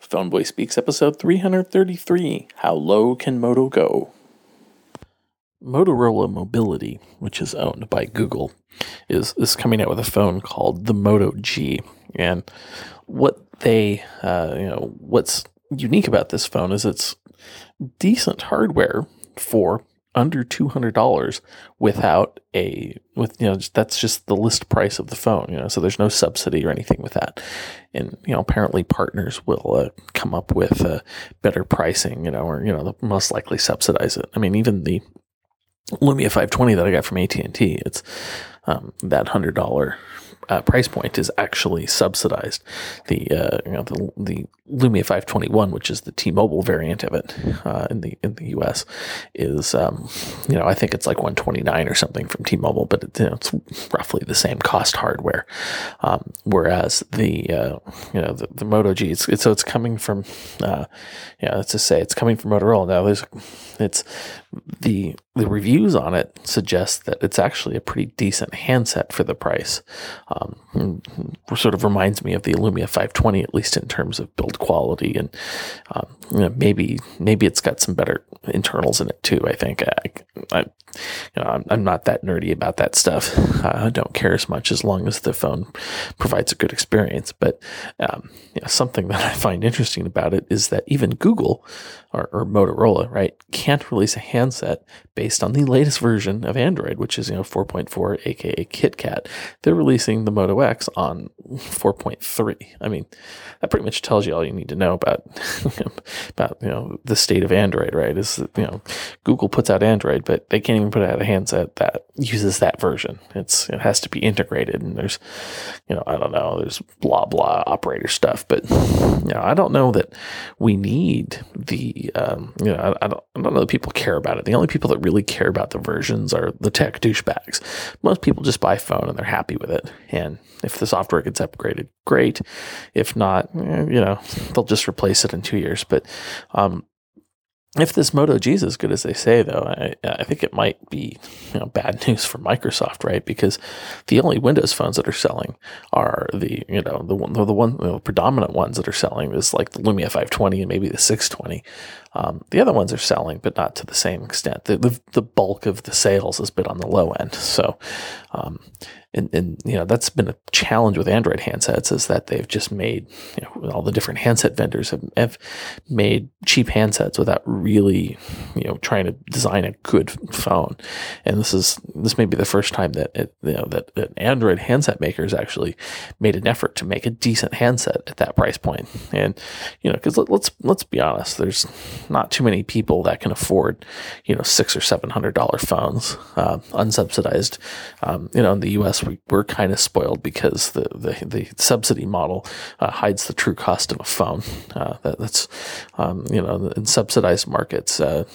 Phoneboy Speaks, episode 333, How Low Can Moto Go? Motorola Mobility, which is owned by Google, is coming out with a phone called the Moto G. And what's unique about this phone is it's decent hardware for under $200 that's just the list price of the phone, so there's no subsidy or anything with that. And, apparently partners will come up with better pricing, or, they'll most likely subsidize it. I mean, even the Lumia 520 that I got from AT&T, it's that $100 price point is actually subsidized. The Lumia 521, which is the T-Mobile variant of it in the US, is I think it's like $129 or something from T-Mobile, but it's roughly the same cost hardware. Whereas the Moto G, it's coming from let's just say it's coming from Motorola. Now the reviews on it suggest that it's actually a pretty decent handset for the price. Sort of reminds me of the Lumia 520, at least in terms of build quality, and maybe it's got some better internals in it too. I think I'm not that nerdy about that stuff. I don't care as much as long as the phone provides a good experience. But something that I find interesting about it is that even Google or Motorola, right, can't release a handset based on the latest version of Android, which is 4.4, aka KitKat. They're releasing the Moto X on 4.3. I mean, that pretty much tells you all you need to know about the state of Android, right? Is that, Google puts out Android, but they can't even put out a handset that uses that version. It has to be integrated, and there's I don't know, there's blah blah operator stuff, but I don't know that we need the I don't know that people care about it. The only people that really care about the versions are the tech douchebags. Most people just buy a phone and they're happy with it, and if the software gets upgraded, great. If not, they'll just replace it in 2 years. But if this Moto G is as good as they say, though, I think it might be bad news for Microsoft, right? Because the only Windows phones that are selling are the predominant ones that are selling is like the Lumia 520 and maybe the 620. The other ones are selling, but not to the same extent. The bulk of the sales has been on the low end. So, that's been a challenge with Android handsets, is that they've just made, all the different handset vendors have made cheap handsets without really, trying to design a good phone. And this may be the first time that that Android handset makers actually made an effort to make a decent handset at that price point. And, because let's be honest, there's not too many people that can afford, $600 or $700 phones, unsubsidized. In the US, we're kind of spoiled because the subsidy model hides the true cost of a phone. That's in subsidized markets,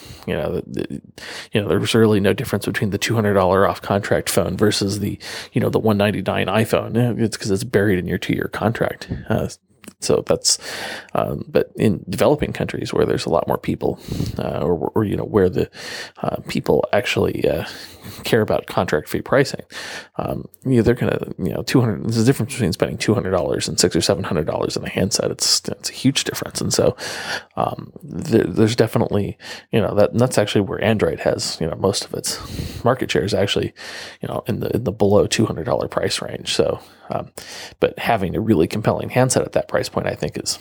there's really no difference between the $200 off contract phone versus the $199 iPhone. It's because it's buried in your 2-year contract. So that's, but in developing countries where there's a lot more people, or where the people actually care about contract-free pricing, they're gonna, there's a difference between spending $200 and $600 or $700 in a handset. It's a huge difference, and so there's definitely, that's actually where Android has, most of its market share is actually, in the below $200 price range. So. But having a really compelling handset at that price point, I think is,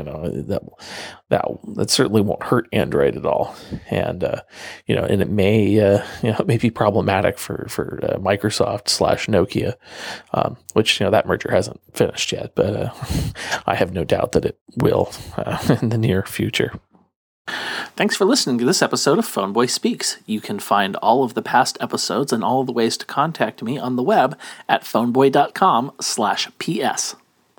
that certainly won't hurt Android at all. And, and it may, it may be problematic for Microsoft / Nokia, which, that merger hasn't finished yet, but, I have no doubt that it will, in the near future. Thanks for listening to this episode of Phoneboy Speaks. You can find all of the past episodes and all of the ways to contact me on the web at phoneboy.com/ps.